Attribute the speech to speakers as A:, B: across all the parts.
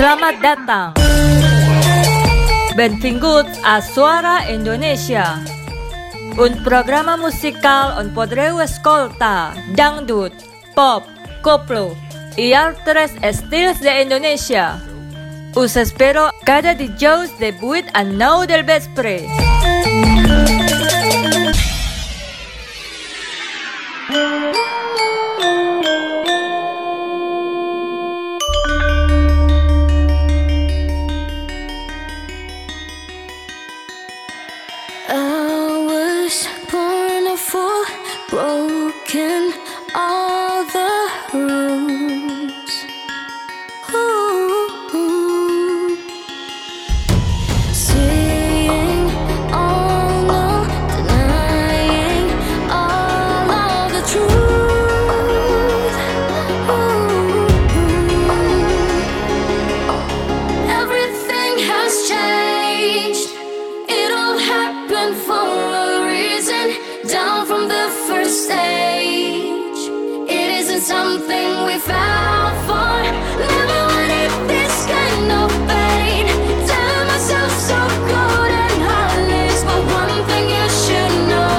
A: Selamat datang. Benvinguts a Suara Indonesia, un programa musical on podreu escoltar dangdut, pop, koplo y altres estils de Indonesia. Us espero cada dijous de 8 a 9 del vespre.
B: Broken all the rules. Ooh. Saying all no, denying all of the truth. Ooh. Everything has changed. It all happened for a reason. Down from the first stage, it isn't something we fell for. Never wanted this kind of pain. Telling myself so good and heartless, but one thing you should know.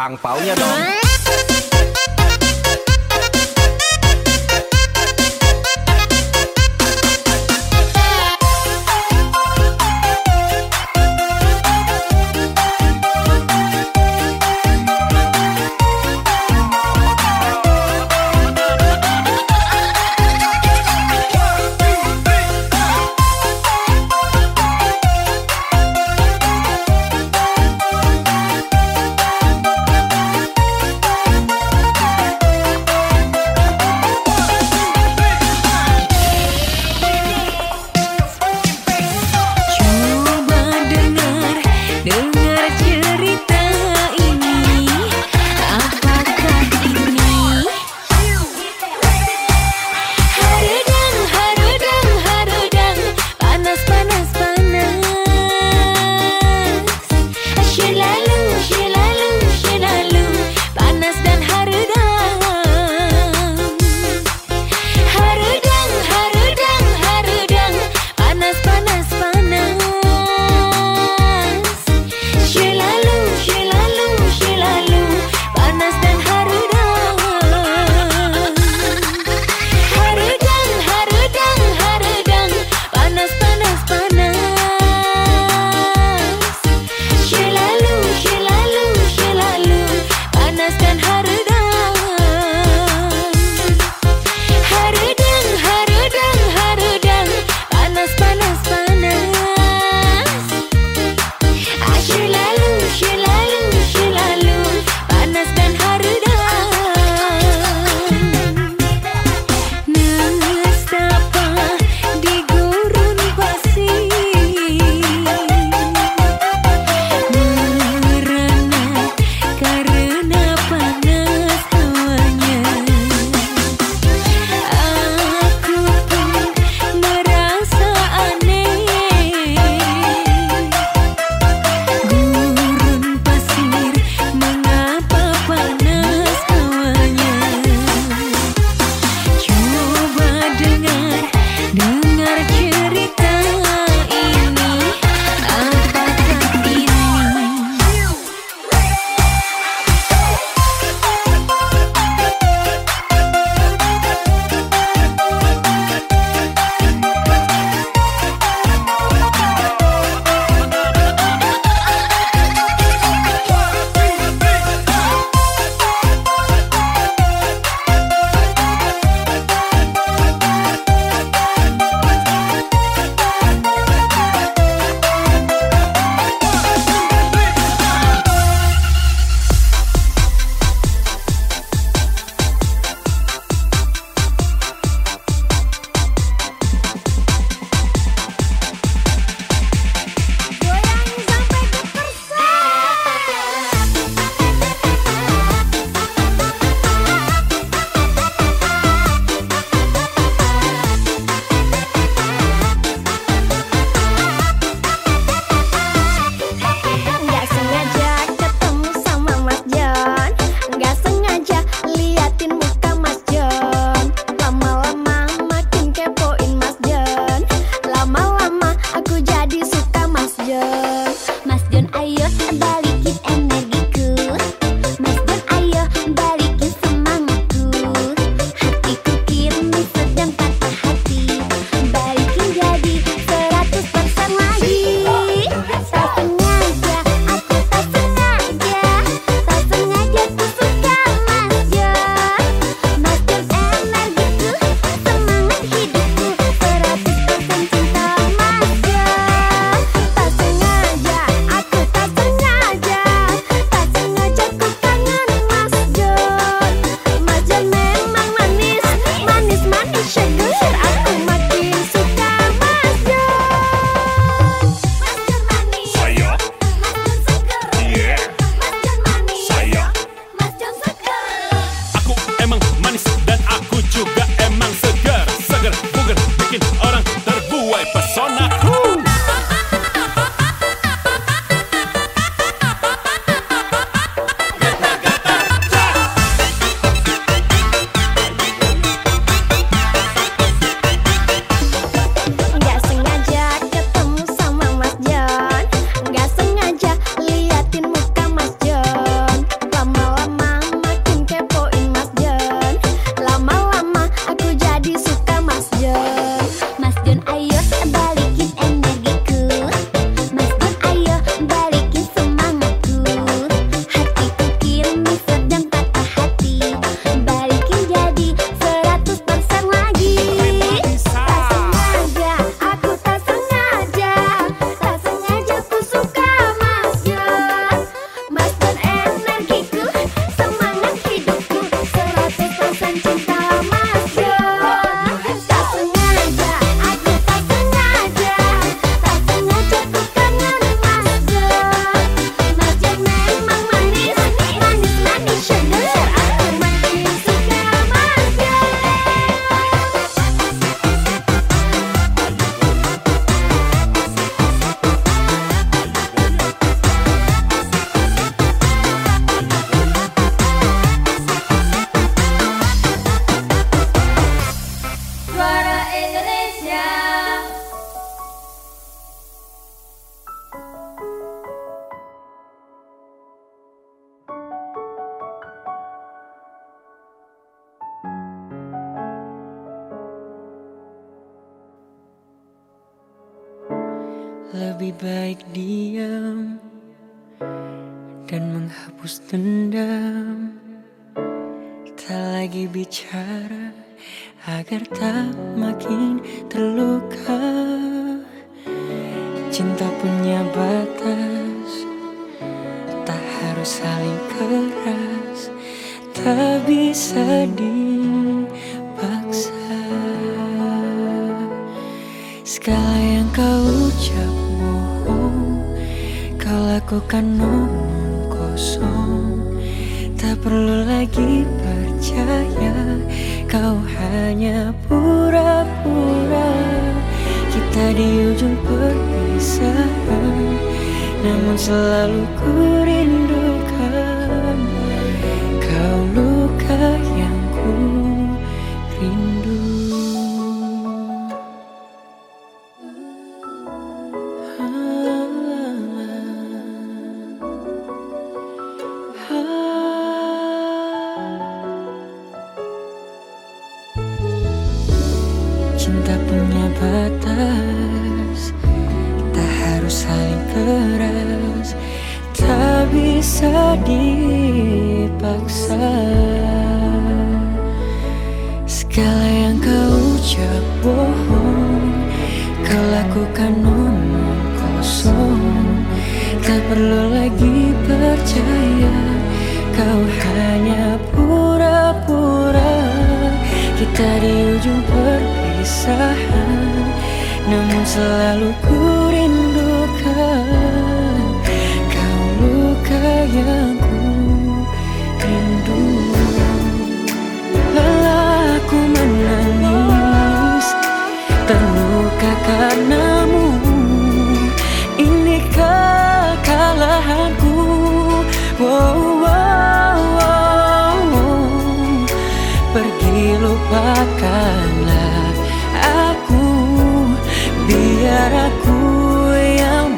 C: angpaunya dong. Lebih baik diam dan menghapus dendam, tak lagi bicara agar tak makin terluka. Cinta punya batas, tak harus saling keras, tak bisa dipaksa. Segala yang kau ucap bohong, kau lakukan omong kosong. Tak perlu lagi percaya, kau hanya pura-pura. Kita di ujung perpisahan, namun selalu ku rindukan. Kau luka yang ku rindu. Cinta punya batas, tak harus saling keras, tak bisa dipaksa. Segala yang kau ucap bohong, kau lakukan omong kosong. Tak perlu lagi percaya, kau hanya pura-pura. Kita di ujung perpisahan, namun selalu ku rindukan. Kau luka yang ku rindu. Lelah aku menangis, terluka karenamu. Ini kekalahanku. Wow, wow, wow. Pergi lupakanlah aku, biar aku yang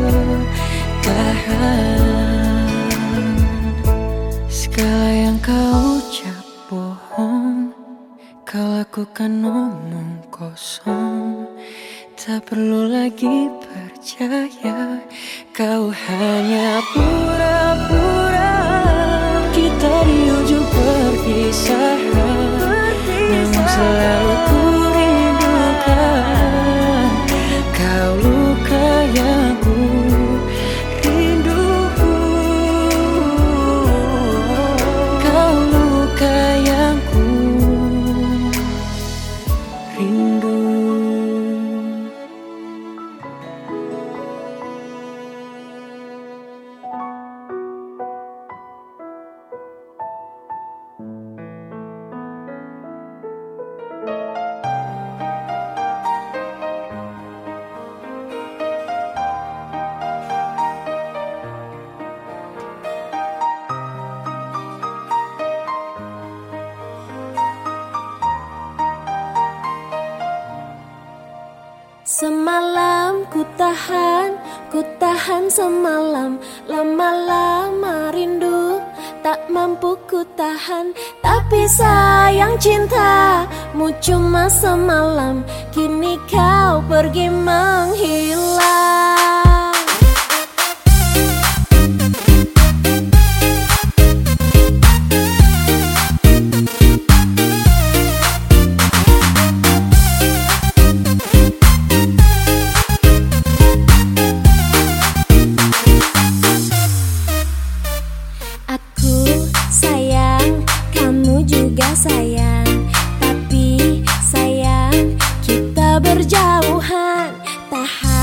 C: bertahan. Segala yang kau ucap bohong, kau lakukan omong kosong. Tak perlu lagi percaya, kau hanya pura-pura. Kita di ujung perpisahan, namun selalu ku rindukan. Kau luka yang ku rindu. Kau luka yang ku rindu.
D: Semalam ku tahan semalam. Lama-lama rindu tak mampu ku tahan. Tapi sayang cintamu cuma semalam, kini kau pergi menghilang. Sayang, tapi sayang kita berjauhan. Tak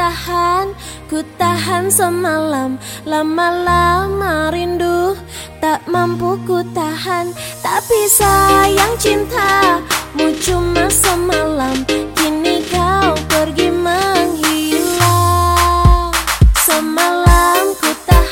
D: tahan semalam. Lama-lama rindu tak mampu ku tahan. Tapi sayang cintamu cuma semalam, kini kau pergi menghilang. Semalam ku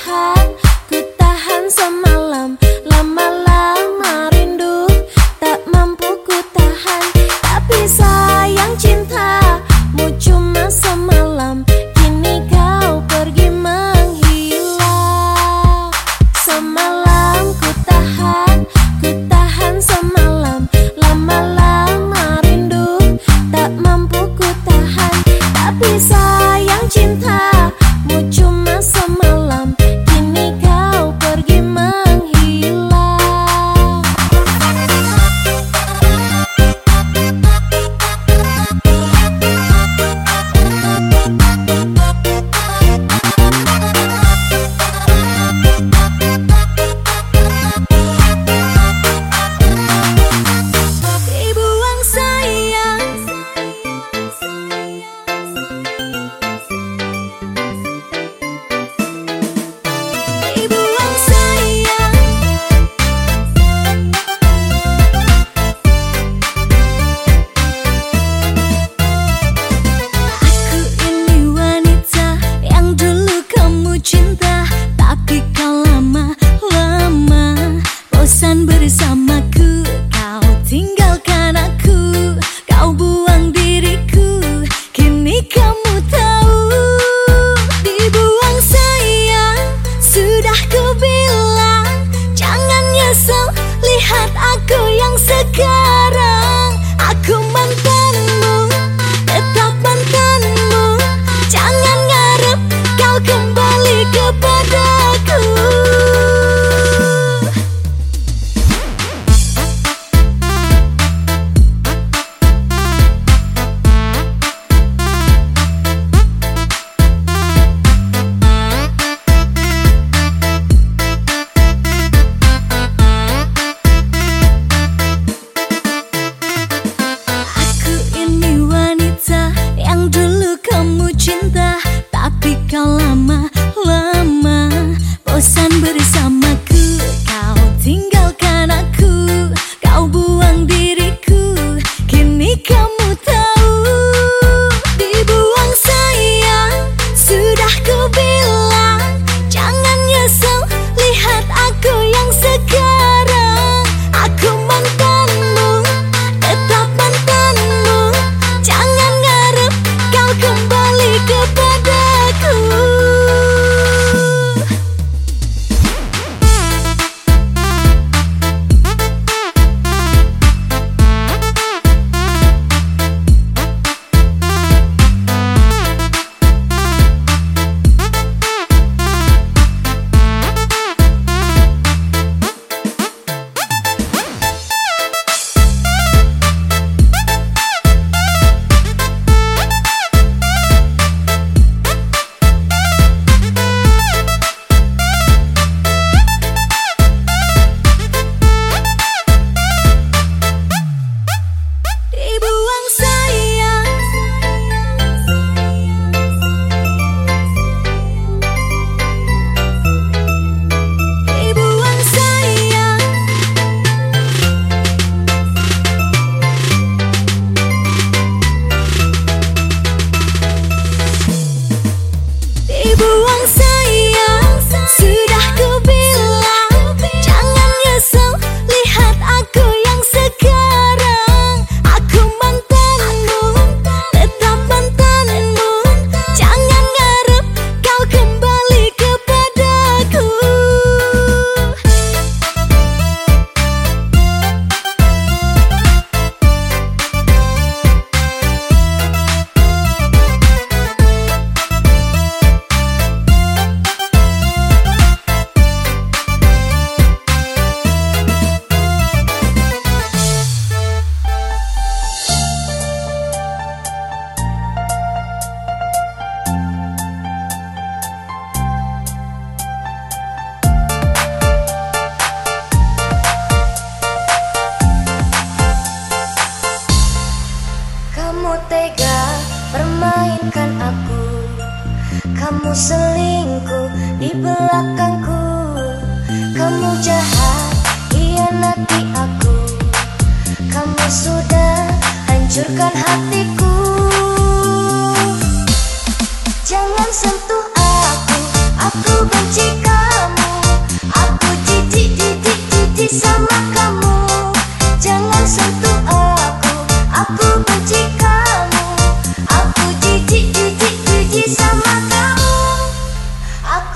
D: tahan semalam. Lama-lama rindu tak mampu ku tahan. Tapi sayang cintamu cuma semalam, kini kau pergi menghilang. Semalam ku tahan semalam. Lama-lama rindu tak mampu ku tahan. Tapi sayang cintamu cuma semalam, kini kau pergi menghilang. Dibuang sayang, dibuang sayang. Aku ini wanita yang dulu kamu cinta, tapi kau lama-lama bosan bersamaku. Kau tinggalkan aku, kau buang diriku, kini kamu tahu. Dibuang sayang, sudah ku bilang jangan nyesel, lihat aku yang sekarang. Aku mantanmu, tetap mantanmu, jangan ngarep kau kembali kepadaku. Aku ini wanita yang dulu kamu cinta, tapi kau lama-lama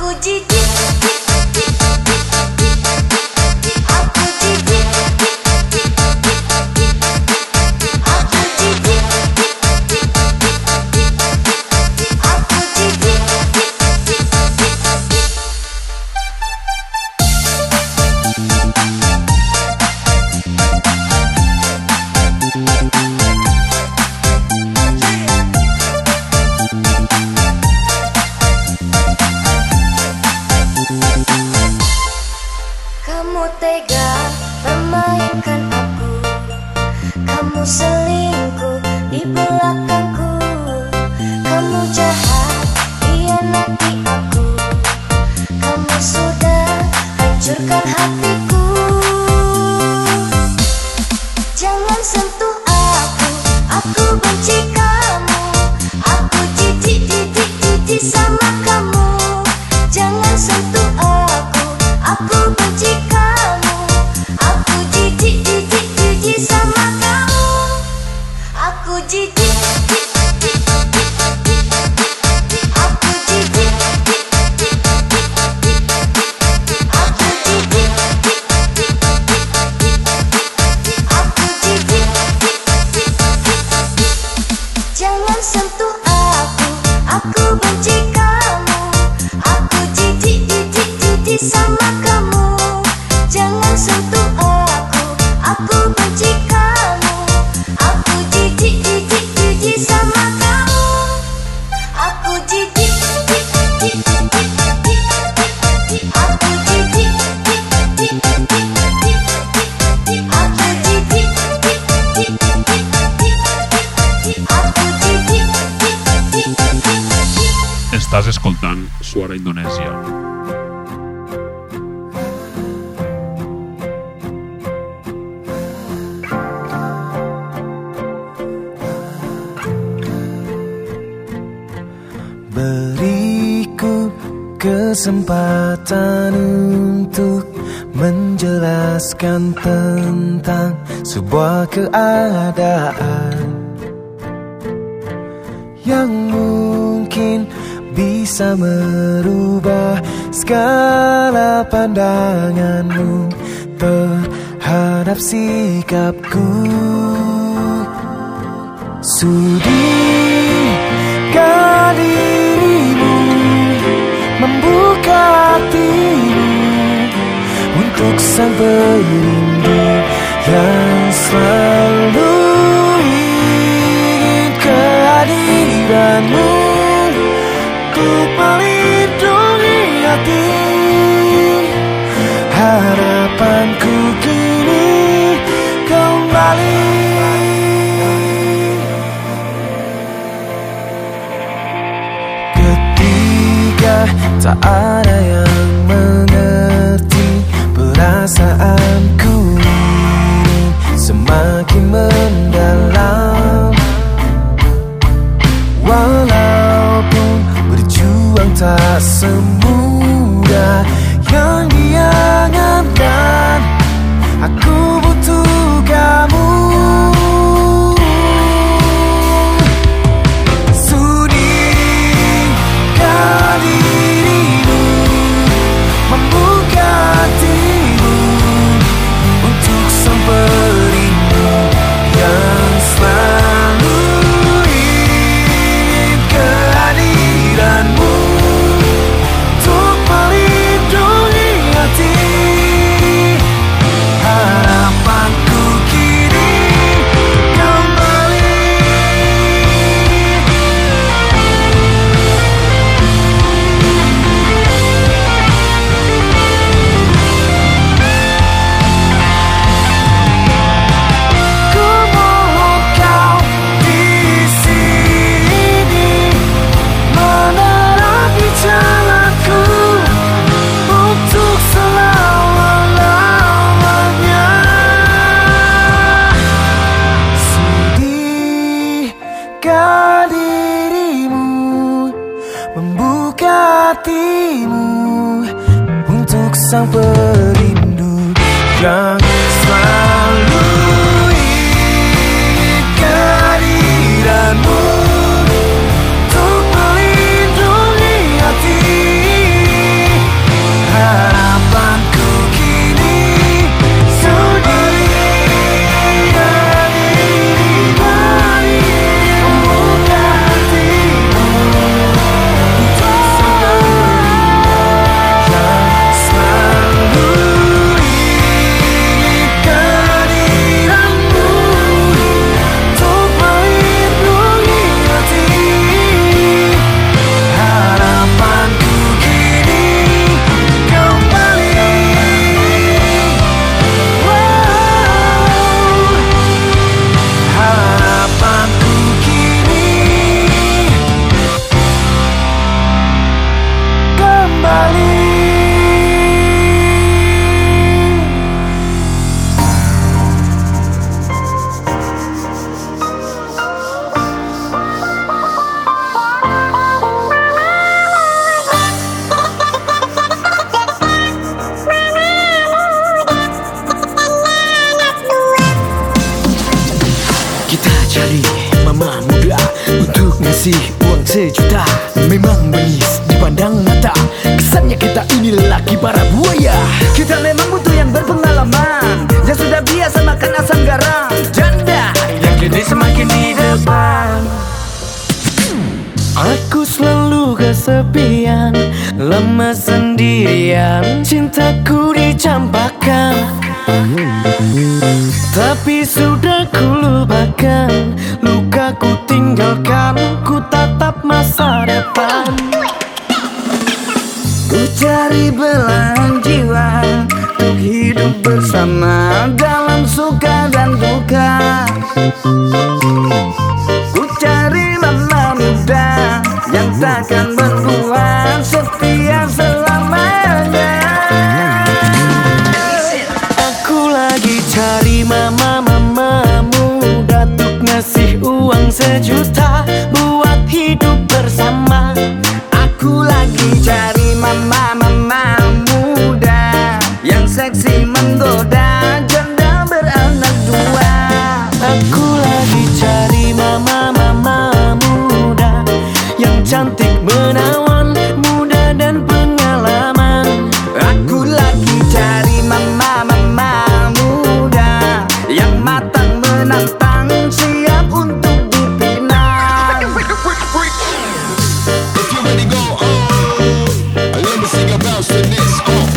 E: Estàs escoltant Suara Indonèsia.
C: Beriku kesempatan untuk menjelaskan tentang sebuah keadaan yang mungkin bisa merubah segala pandanganmu terhadap sikapku. Sudikah dirimu membuka hatimu untuk sang perindu yang selalu ingin kehadiranmu untuk melindungi hati. Harapanku kini kembali. Ketika tak ada yang mengerti perasaanku ini semakin mendalam. Walaupun berjuang tak semudah yang diangankan, aku butuh kamu. Sudikah dirimu membuka hatimu untuk sang perindu yang selalu ingin kehadiranmu untuk melindungi hati. Harapanku kini kembali. Ku mohon kau di sini menerangi jalanku untuk selama-lamanya. Sudikah dirimu membuka hatimu untuk sang perindu yang selalu ingin kehadiranmu untuk melindungi hati. kita ini lelaki para buaya. Kita memang butuh yang berpengalaman, yang sudah biasa makan asam garam. Janda yang kini semakin di depan. Aku selalu kesepian, lemas sendirian, cintaku dicampakkan. Tapi sudah ku lupakan, luka ku tinggalkan, ku tatap masa depan. Ku cari belahan jiwa untuk hidup bersama dalam suka dan duka. Ku cari mama muda yang takkan berbuat setia selamanya. Aku lagi cari mama muda untuk ngasih uang 1 juta buat hidup bersama. Aku lagi cari mama muda yang seksi menggoda, janda beranak 2. Aku lagi cari mama muda yang cantik menawan, muda dan pengalaman. Aku lagi cari mama muda yang matang menantang, siap untuk dipinang.
F: If you ready go let me sing about this.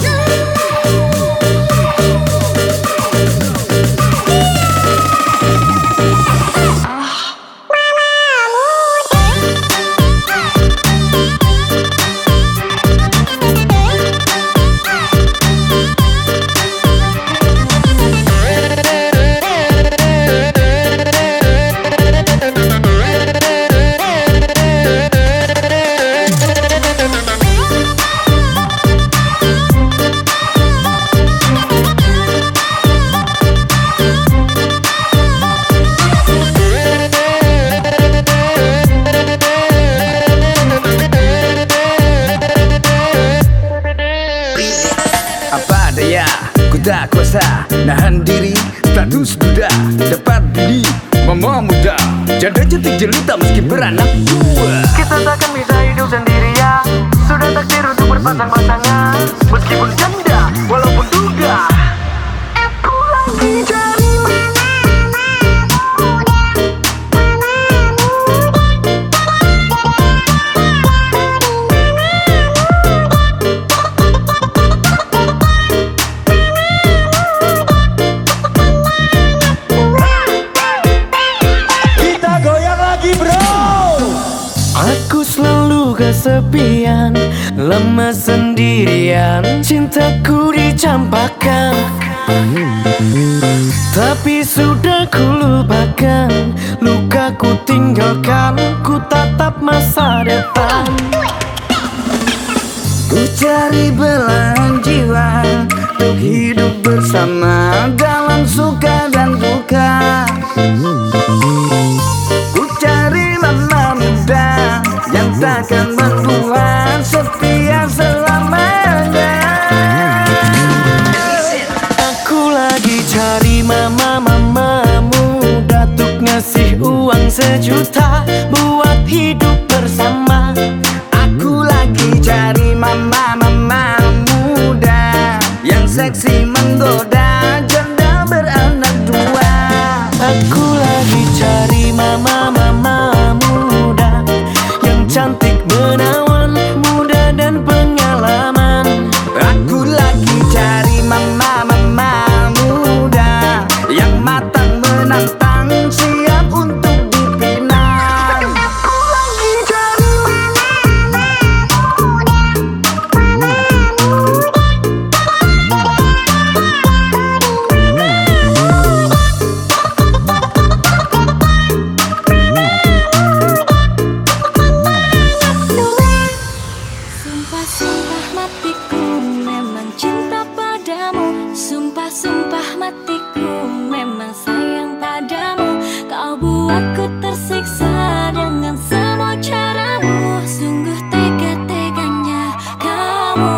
C: Apa daya, ku tak kuasa nahan diri, status muda dapat bini mama muda, janda cantik jelita meski beranak 2. Kita takkan bisa hidup sendirian, sudah takdir untuk berpasang-pasangan. Meskipun janda, walaupun duda, aku lagi cari kesepian, lemas sendirian, cintaku dicampakkan. Tapi sudah ku lupakan, luka ku tinggalkan, ku tatap masa depan. Ku cari belahan jiwa untuk hidup bersama dalam suka dan duka. Ku cari mama muda yang takkan berbuat setia selamanya. Aku lagi cari mama muda untuk ngasih uang 1 juta buat hidup bersama. Aku lagi cari mama muda yang seksi menggoda, janda beranak 2. Aku lagi cari mama muda yang cantik menawan, muda dan pengalaman. Aku lagi cari mama muda yang matang menantang, siap untuk dipinang. Aku lagi cari mama
D: Sumpah-sumpah matiku memang cinta padamu, sumpah-sumpah matiku memang sayang padamu. Kau buatku tersiksa dengan semua caramu, sungguh tega-teganya kamu.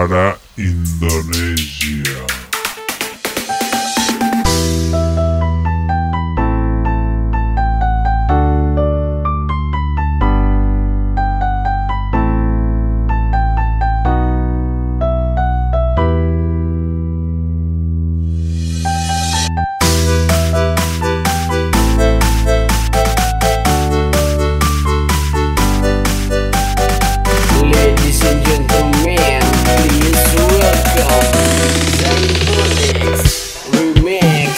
E: Suara Indonesia.
C: Ladies and gentlemen, please welcome Zanfonix Remix.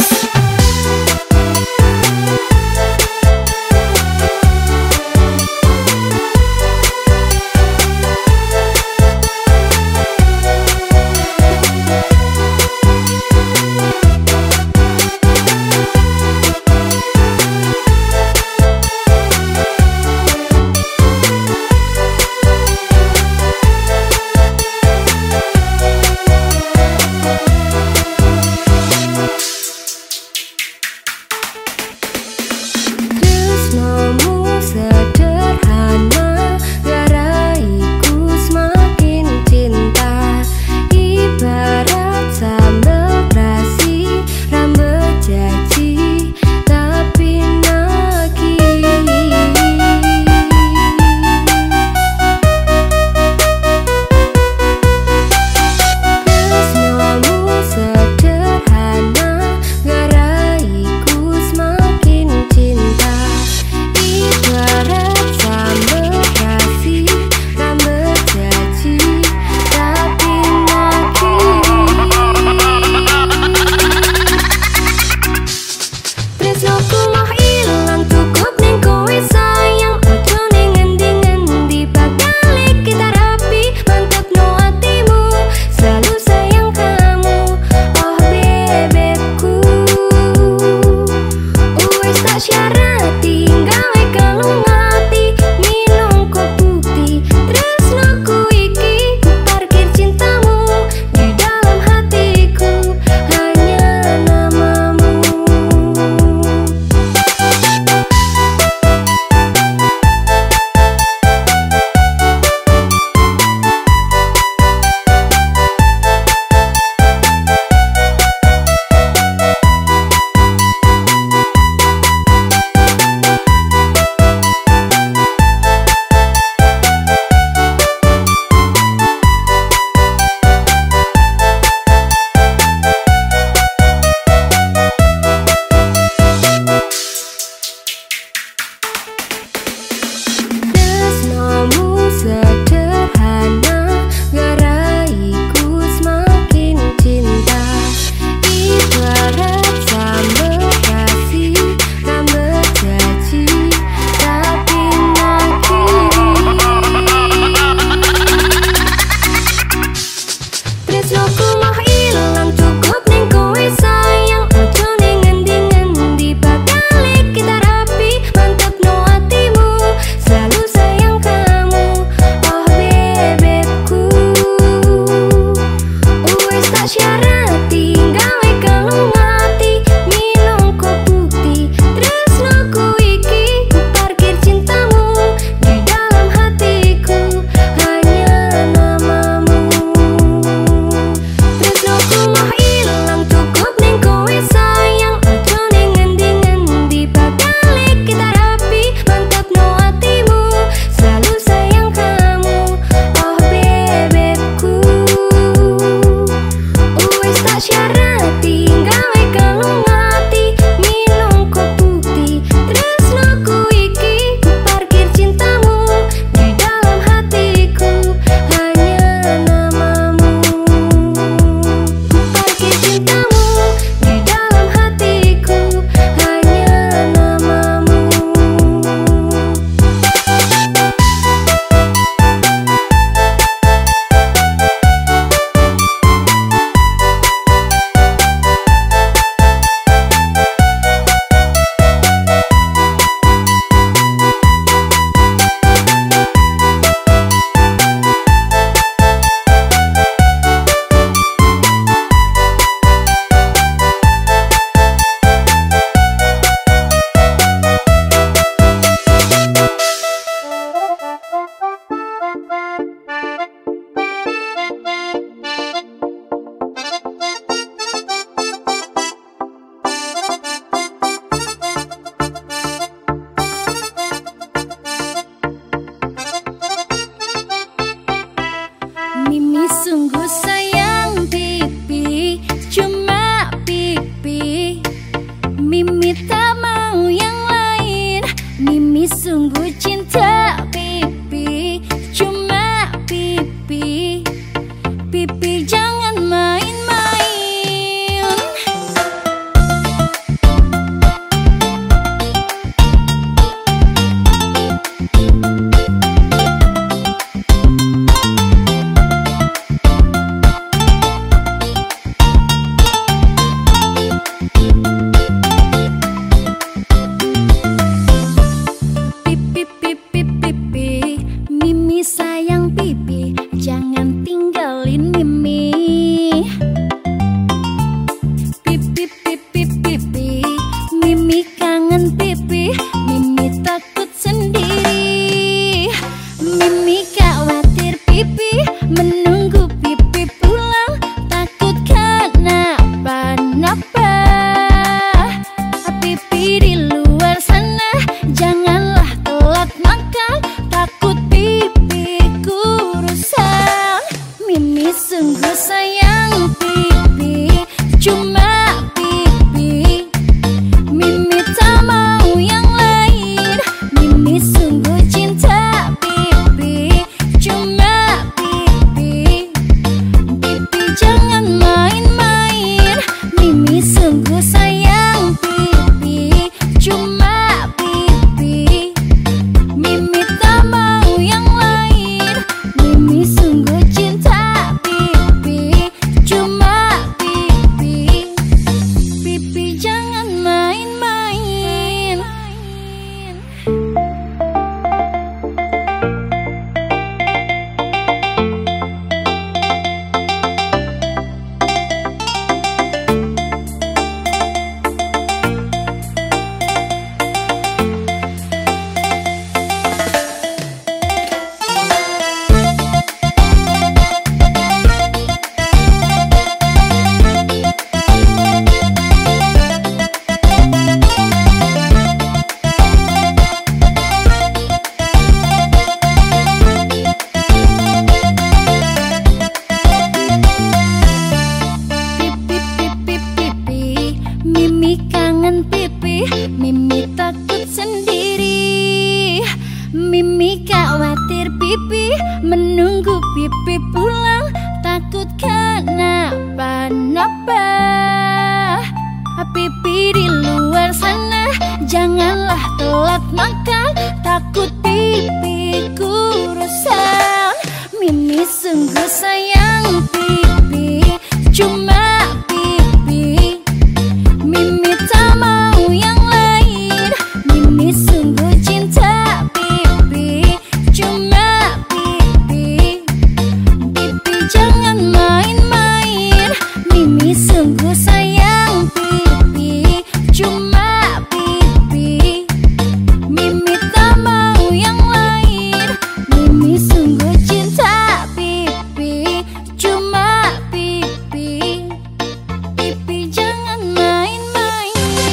D: Tresnomu sederhana, garaiku semakin cinta. Ibarat sambal terasi, rambut jaji, tapi nagi. Tresnomu sederhana, garaiku semakin cinta. Ibarat sambal terasi, rambut jaji, tapi nagi. Tresnoku mah ilang cukup ning kowe sayang. Ojo ning ngendi-ngendi, bakal kita rapi. Mantep no hatimu, selalu sayang kamu. Oh bebekku, wes tak syarati, gawe kalung hati. Minum kopi, tresnoku iki, parkir cintamu di dalam hatiku, hanya namamu. Tresnomu sederhana, garaiku semakin cinta. Ibarat sambal terasi, rambut jaji, tapi nagi. Tresnoku mah ilang cukup ning kowe sayang. Ojo ning ngendi-ngendi, bakal kita rapi. Mantep no hatimu, selalu sayang kamu. Oh bebekku, wes tak syarati, gawe kalung hati. Minum kopi, tresnoku iki, parkir cintamu di dalam hatiku, hanya namamu. sungguh sayang pipi, cuma pipi. Mimi tak mau yang lain. Mimi sungguh cinta pipi, cuma pipi. Pipi jangan main-main. Pipi, pipi, pipi, Mimi sayang pipi, jangan tinggalin Mimi. Pipi, pipi, pipi, Mimi kangen pipi, Mimi takut sendiri. Mimi khawatir pipi, menunggu pipi pulang, takut kenapa-napa. Pipi di luar sana, janganlah telat makan, takut pipiku rusak. Mimi sungguh sayang pipi, cuma pipi. Mimi tak mau yang lain. Mimi sungguh cinta pipi, cuma pipi. Pipi jangan main-main. Mimi sungguh sayang pipi, cuma pipi. Mimi tak mau yang lain. Mimi sungguh cinta pipi, cuma pipi. Pipi jangan main-main. Pipi, pipi, pipi, Mimi kangen pipi, Mimi takut sendiri. Mimi khawatir pipi, menunggu pipi pulang, takut kenapa-napa. Pipi di luar sana, janganlah telat makan, takut pipiku rusak. Mimi sungguh sayang pipi, cuma pipi. Mimi tak mau yang lain. Mimi sungguh cinta pipi, cuma pipi. Pipi jangan main-main. Mimi sungguh sayang pipi, cuma pipi. Mimi tak mau yang lain. Mimi sungguh cinta pipi, cuma pipi. Pipi jangan main-main.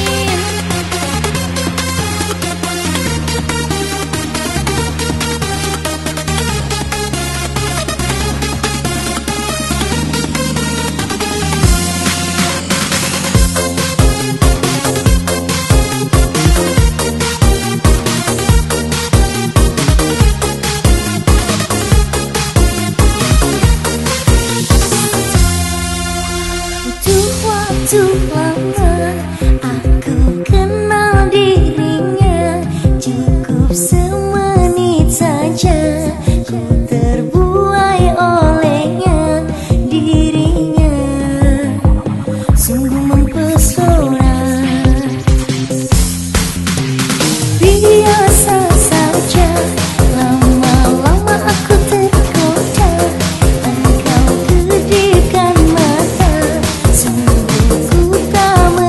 D: Butuh waktu lama aku kenal dirinya, cukup semenit saja ku terbuai olehnya. Dirinya sungguh mempesona. Biasa saja, lama-lama aku tergoda. Engkau kedipkan mata, sungguh ku tak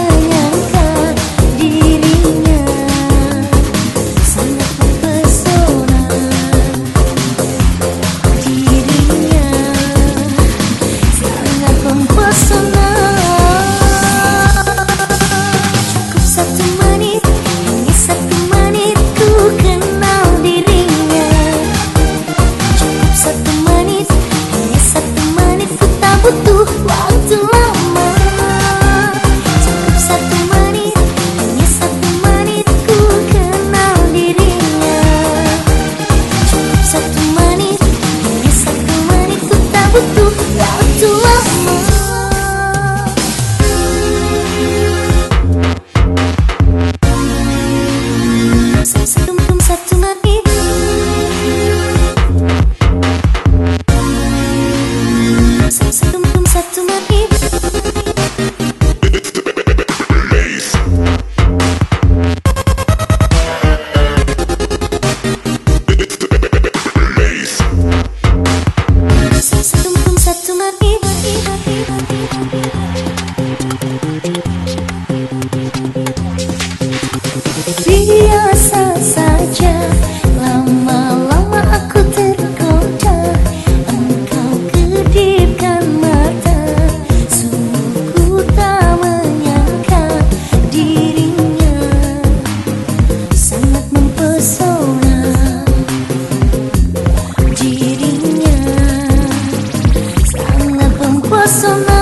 D: menit. Biasa saja, lama-lama aku tergoda. Engkau kedipkan mata, sungguh ku tak menyangka dirinya sangat mempesona. Dirinya sangat mempesona.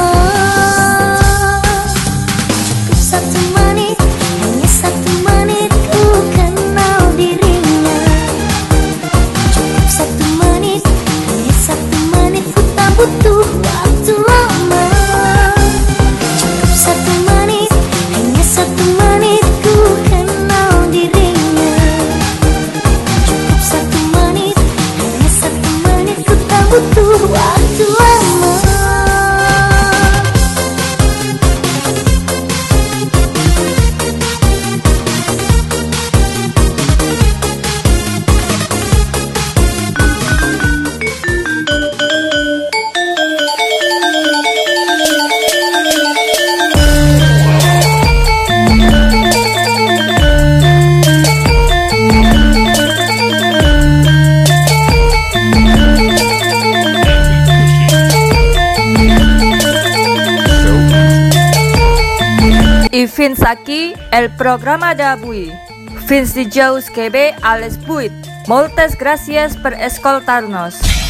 D: Cukup satu menit, hanya satu menit ku kenal dirinya. Cukup satu menit, hanya satu menit ku tak butuh waktu lama. Cukup satu menit, hanya satu menit ku kenal dirinya. Cukup satu menit, hanya satu menit ku tak butuh waktu lama.
A: Y fins aquí el programa d'avui. Fins dijous que ve a les 8. Moltes gràcies per escoltar-nos.